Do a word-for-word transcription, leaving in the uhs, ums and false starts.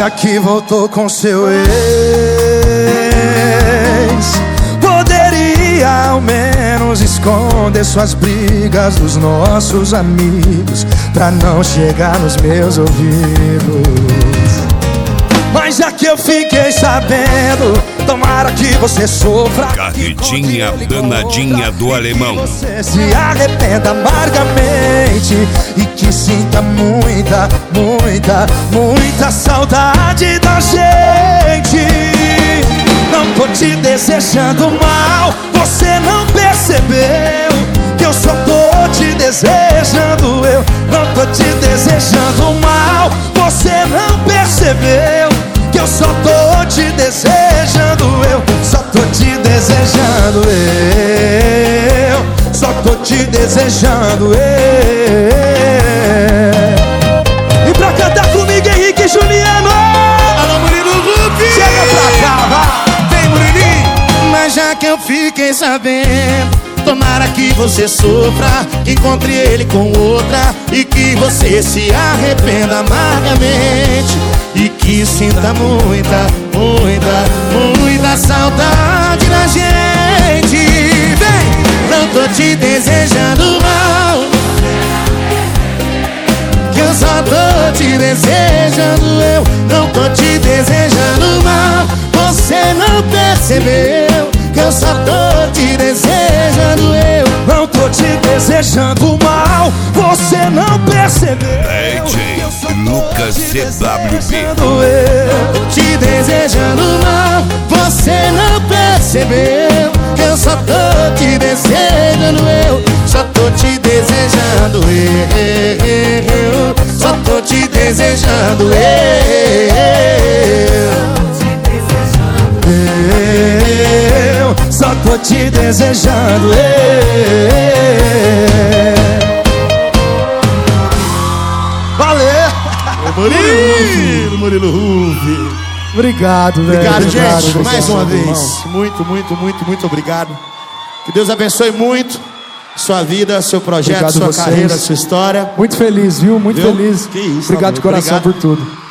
já que voltou com seu ex, poderia ao menos esconder suas brigas dos nossos amigos, pra não chegar nos meus ouvidos. Mas já que eu fiquei sabendo, tomara que você sofra. Carretinha danadinha do alemão. Que você se arrependa amargamente e que sinta muita, muita, muita saudade da gente. Não tô te desejando mal, você não percebeu que eu só tô te desejando. Eu não tô te desejando mal, você não percebeu que eu só tô te desejando. Eu só tô te desejando. Eu só tô te desejando. Eu. E pra cantar comigo, Henrique e Juliano. Alô, Murilo Huck. Chega pra cá, vai. Vem, Murilinho. Mas já que eu fiquei sabendo, tomara que você sofra, que encontre ele com outra e que você se arrependa amargamente e que sinta muita, muita, muita saudade da gente. Vem, não tô te desejando mal, que eu só tô te desejando. Eu não tô te desejando mal, você não percebeu que eu só tô te desejando. Eu não tô te desejando mal, você não percebeu. D J Lucas Z W B. Eu tô te desejando mal, você não percebeu que eu só tô te desejando. Eu só tô te desejando. Eu só tô te desejando. Eu só tô te desejando. Valeu! Murilo, Murilo Huck. Obrigado, velho. Obrigado, obrigado, gente, mais uma vez. Irmão. Muito, muito, muito, muito obrigado. Que Deus abençoe muito sua vida, seu projeto, Obrigado sua vocês. carreira, sua história. Muito feliz, viu? Muito Viu? feliz. Que isso, obrigado amigo. de coração Obrigado. por tudo.